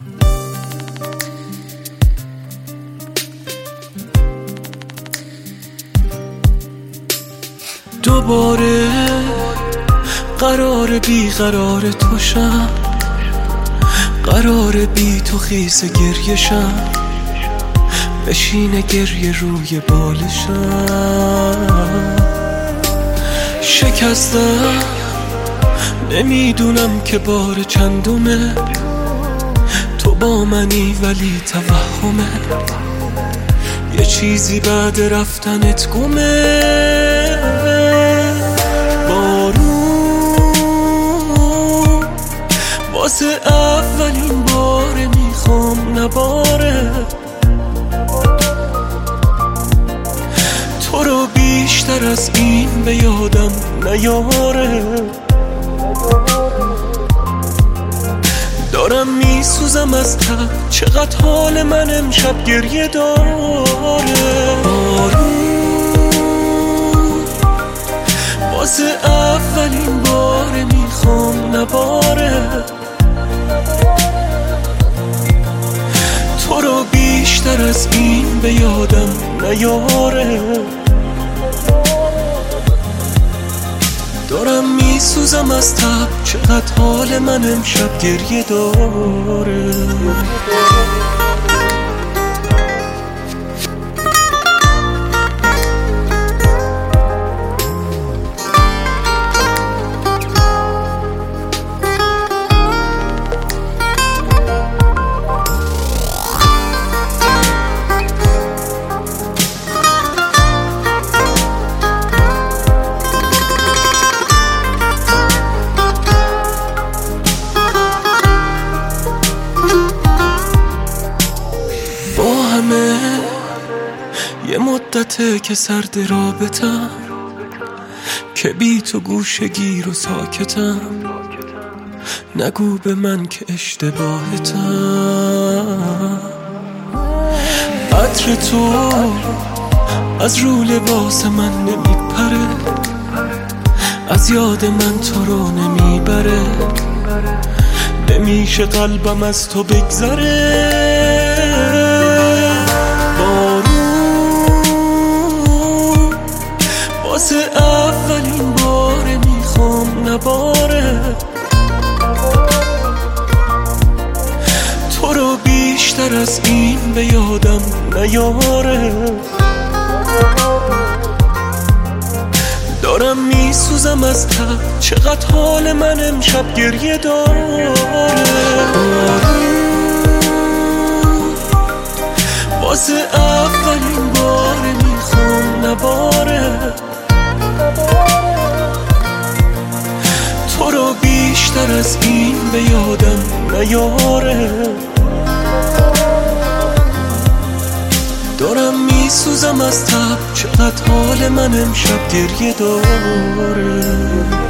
دوباره قرار بی قرار تو شم، قرار بی تو خیس گریه شم، بشینه گریه روی بالشم. شکستم نمیدونم که بار چندمه، تو با منی ولی توهمه، یه چیزی بعد رفتنت گمه. بارون واسه اولین باره میخوام نباره، تو رو بیشتر از این به یادم نیاره. دارم میسوزم از تب، چقدر حال من امشب گریه داره. بارون واسه اولین باره میخوام نباره، تو رو بیشتر از این به یادم نیاره. دارم میسوزم از تب، چقدر حال من امشب گریه داره. یه مدته که سرد رابطم، که بی تو گوشه گیر و ساکتم. نگو به من که اشتباهتم، عطر تو از رو لباس من نمیپره، از یاد من تو رو نمیبره. نمیشه قلبم از تو بگذره. واسه اولین باره میخوام نباره، تو رو بیشتر از این به یادم نیاره. دارم میسوزم از تب، چقدر حال من امشب گریه داره. واسه اولین باره میخوام نباره، تو رو بیشتر از این به یادم نیاره. دارم میسوزم از تب، چقدر حال من امشب گریه داره.